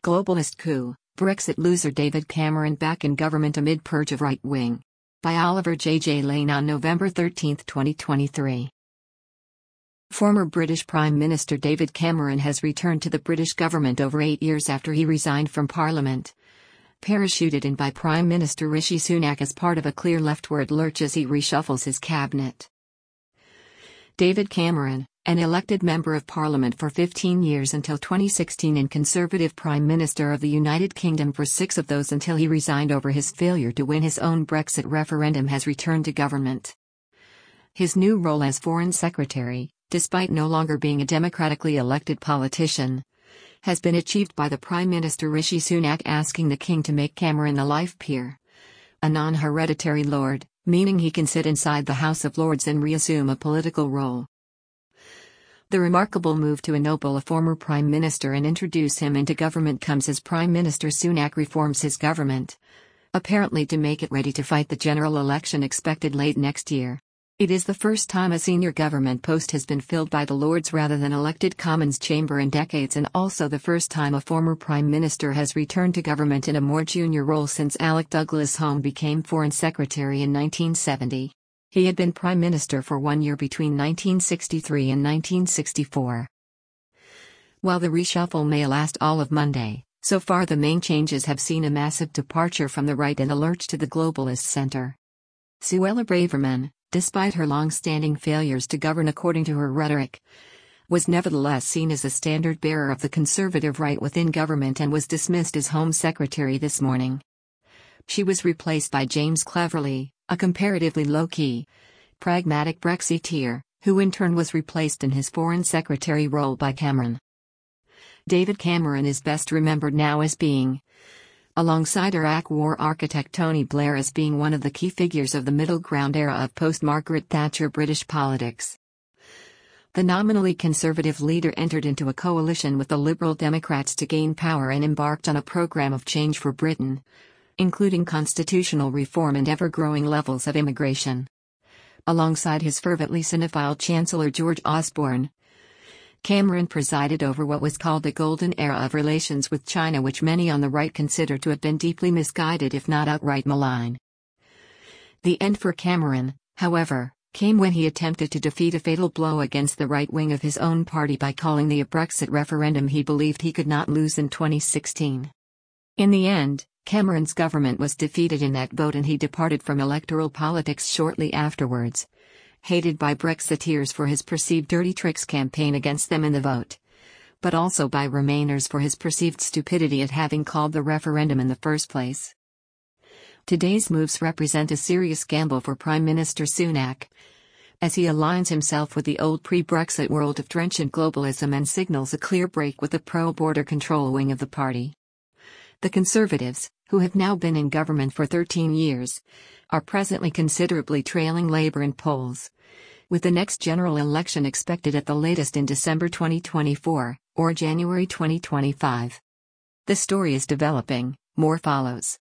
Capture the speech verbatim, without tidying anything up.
Globalist coup, Brexit loser David Cameron back in government amid purge of right wing. By Oliver J. J. Lane on November thirteenth, twenty twenty-three. Former British Prime Minister David Cameron has returned to the British government over eight years after he resigned from Parliament. Parachuted in by Prime Minister Rishi Sunak as part of a clear leftward lurch as he reshuffles his cabinet. David Cameron, an elected Member of Parliament for fifteen years until twenty sixteen and Conservative Prime Minister of the United Kingdom for six of those until he resigned over his failure to win his own Brexit referendum, has returned to government. His new role as Foreign Secretary, despite no longer being a democratically elected politician, has been achieved by the Prime Minister Rishi Sunak asking the King to make Cameron a life peer, a non-hereditary lord, meaning he can sit inside the House of Lords and reassume a political role. The remarkable move to ennoble a former Prime Minister and introduce him into government comes as Prime Minister Sunak reforms his government, apparently to make it ready to fight the general election expected late next year. It is the first time a senior government post has been filled by the Lords rather than elected Commons chamber in decades, and also the first time a former Prime Minister has returned to government in a more junior role since Alec Douglas-Home became Foreign Secretary in nineteen seventy. He had been Prime Minister for one year between nineteen sixty-three and nineteen sixty-four. While the reshuffle may last all of Monday, so far the main changes have seen a massive departure from the right and a lurch to the globalist center. Suella Braverman, despite her long-standing failures to govern according to her rhetoric, was nevertheless seen as a standard-bearer of the conservative right within government and was dismissed as Home Secretary this morning. She was replaced by James Cleverly, a comparatively low-key, pragmatic Brexiteer, who in turn was replaced in his Foreign Secretary role by Cameron. David Cameron is best remembered now as being, alongside Iraq War architect Tony Blair, as being one of the key figures of the middle ground era of post-Margaret Thatcher British politics. The nominally conservative leader entered into a coalition with the Liberal Democrats to gain power and embarked on a programme of change for Britain, including constitutional reform and ever-growing levels of immigration. Alongside his fervently cinephile Chancellor George Osborne, Cameron presided over what was called the golden era of relations with China, which many on the right consider to have been deeply misguided if not outright malign. The end for Cameron, however, came when he attempted to defeat a fatal blow against the right wing of his own party by calling the Brexit referendum he believed he could not lose in twenty sixteen. In the end, Cameron's government was defeated in that vote and he departed from electoral politics shortly afterwards, hated by Brexiteers for his perceived dirty tricks campaign against them in the vote, but also by Remainers for his perceived stupidity at having called the referendum in the first place. Today's moves represent a serious gamble for Prime Minister Sunak, as he aligns himself with the old pre-Brexit world of trenchant globalism and signals a clear break with the pro-border control wing of the party. The Conservatives, who have now been in government for thirteen years, are presently considerably trailing Labour in polls, with the next general election expected at the latest in December twenty twenty-four, or January twenty twenty-five. The story is developing, more follows.